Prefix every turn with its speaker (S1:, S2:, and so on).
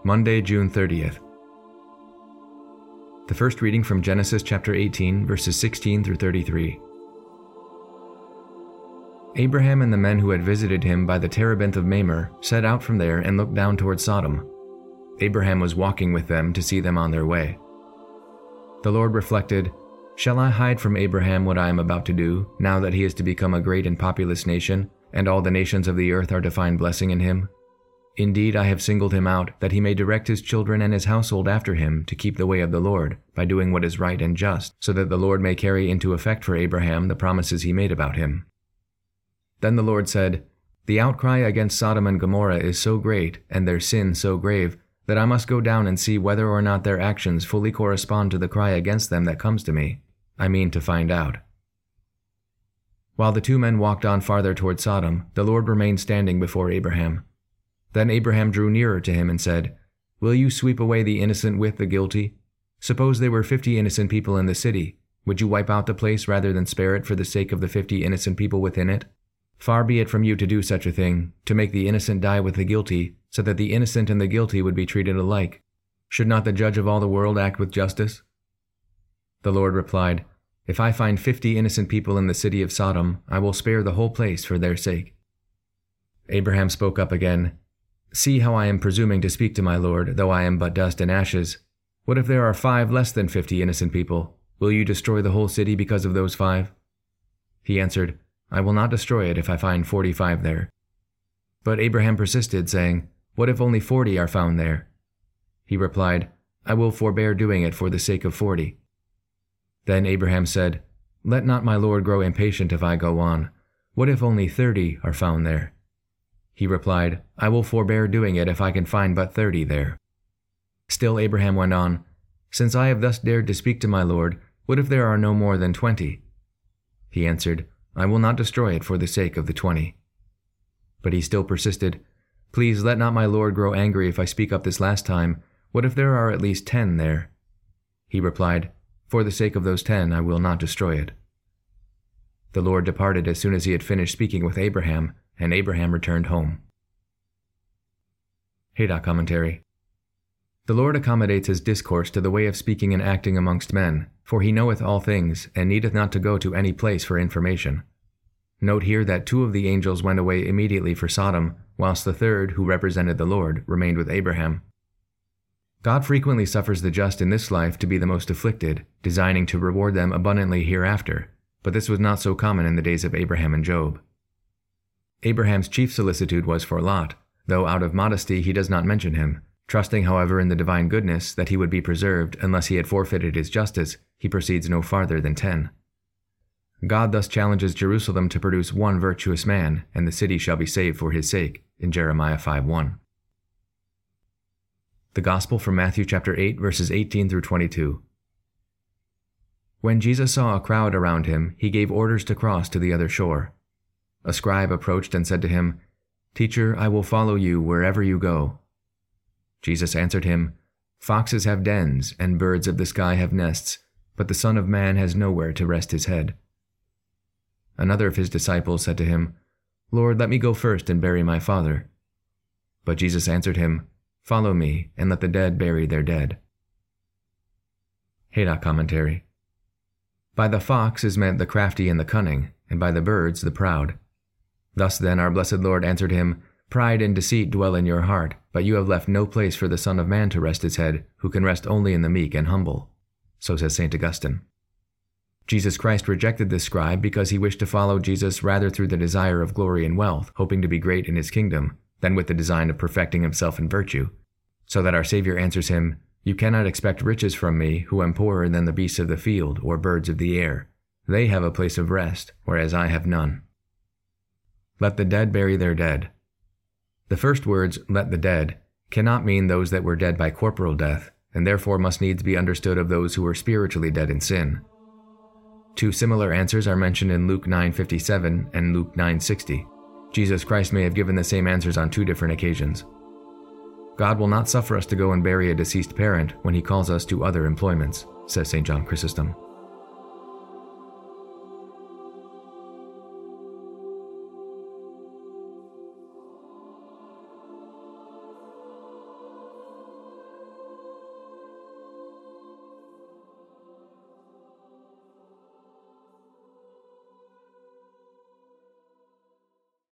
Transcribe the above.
S1: Monday, June 30th. The first reading from Genesis chapter 18, verses 16 through 33. Abraham and the men who had visited him by the terebinth of Mamre set out from there and looked down toward Sodom. Abraham was walking with them to see them on their way. The Lord reflected, "Shall I hide from Abraham what I am about to do, now that he is to become a great and populous nation, and all the nations of the earth are to find blessing in him? Indeed, I have singled him out, that he may direct his children and his household after him to keep the way of the Lord, by doing what is right and just, so that the Lord may carry into effect for Abraham the promises he made about him." Then the Lord said, "The outcry against Sodom and Gomorrah is so great, and their sin so grave, that I must go down and see whether or not their actions fully correspond to the cry against them that comes to me. I mean to find out." While the two men walked on farther toward Sodom, the Lord remained standing before Abraham. Then Abraham drew nearer to him and said, "Will you sweep away the innocent with the guilty? Suppose there were 50 innocent people in the city. Would you wipe out the place rather than spare it for the sake of the 50 innocent people within it? Far be it from you to do such a thing, to make the innocent die with the guilty, so that the innocent and the guilty would be treated alike. Should not the judge of all the world act with justice?" The Lord replied, "If I find 50 innocent people in the city of Sodom, I will spare the whole place for their sake." Abraham spoke up again, "See how I am presuming to speak to my Lord, though I am but dust and ashes. What if there are 5 less than 50 innocent people? Will you destroy the whole city because of those 5? He answered, "I will not destroy it if I find 45 there." But Abraham persisted, saying, "What if only 40 are found there?" He replied, "I will forbear doing it for the sake of 40. Then Abraham said, "Let not my Lord grow impatient if I go on. What if only 30 are found there?" He replied, "I will forbear doing it if I can find but 30 there." Still Abraham went on, "Since I have thus dared to speak to my Lord, what if there are no more than 20? He answered, "I will not destroy it for the sake of the 20. But he still persisted, "Please let not my Lord grow angry if I speak up this last time. What if there are at least 10 there?" He replied, "For the sake of those 10, I will not destroy it." The Lord departed as soon as he had finished speaking with Abraham, and Abraham returned home. Haydock Commentary. The Lord accommodates his discourse to the way of speaking and acting amongst men, for he knoweth all things, and needeth not to go to any place for information. Note here that 2 of the angels went away immediately for Sodom, whilst the third, who represented the Lord, remained with Abraham. God frequently suffers the just in this life to be the most afflicted, designing to reward them abundantly hereafter, but this was not so common in the days of Abraham and Job. Abraham's chief solicitude was for Lot, though out of modesty he does not mention him. Trusting, however, in the divine goodness that he would be preserved unless he had forfeited his justice, he proceeds no farther than 10. God thus challenges Jerusalem to produce 1 virtuous man, and the city shall be saved for his sake, in Jeremiah 5:1. The Gospel from Matthew chapter 8, verses 18 through 22. When Jesus saw a crowd around him, he gave orders to cross to the other shore. A scribe approached and said to him, "Teacher, I will follow you wherever you go." Jesus answered him, "Foxes have dens, and birds of the sky have nests, but the Son of Man has nowhere to rest his head." Another of his disciples said to him, "Lord, let me go first and bury my father." But Jesus answered him, "Follow me, and let the dead bury their dead." Haydock Commentary. By the fox is meant the crafty and the cunning, and by the birds the proud. Thus then our blessed Lord answered him, "Pride and deceit dwell in your heart, but you have left no place for the Son of Man to rest his head, who can rest only in the meek and humble." So says St. Augustine. Jesus Christ rejected this scribe because he wished to follow Jesus rather through the desire of glory and wealth, hoping to be great in his kingdom, than with the design of perfecting himself in virtue. So that our Savior answers him, "You cannot expect riches from me, who am poorer than the beasts of the field or birds of the air. They have a place of rest, whereas I have none." Let the dead bury their dead. The first words, "let the dead," cannot mean those that were dead by corporal death, and therefore must needs be understood of those who were spiritually dead in sin. 2 similar answers are mentioned in Luke 9:57 and Luke 9:60. Jesus Christ may have given the same answers on 2 different occasions. God will not suffer us to go and bury a deceased parent when he calls us to other employments, says St. John Chrysostom.